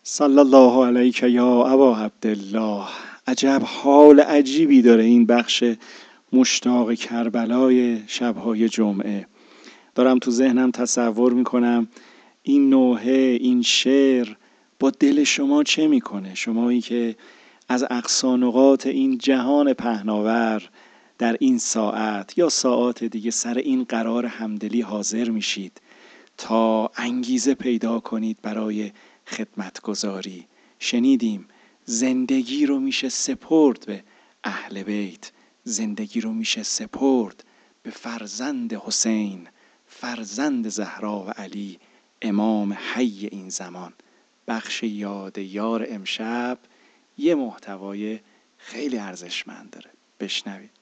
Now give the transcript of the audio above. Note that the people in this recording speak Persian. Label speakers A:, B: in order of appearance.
A: صلی الله علیک یا ابا عبدالله. عجب حال عجیبی داره این بخش مشتاق کربلای شبهای جمعه. دارم تو ذهنم تصور میکنم این نوحه، این شعر با دل شما چه میکنه؟ شمایی که از اقصا نقاط این جهان پهناور در این ساعت یا ساعات دیگه سر این قرار همدلی حاضر میشید تا انگیزه پیدا کنید برای خدمتگزاری. شنیدیم زندگی رو میشه سپرد به اهل بیت، زندگی رو میشه سپرد به فرزند حسین، فرزند زهرا و علی، امام حی این زمان. بخش یاد یار امشب یه محتوای خیلی ارزشمند داره، بشنوید.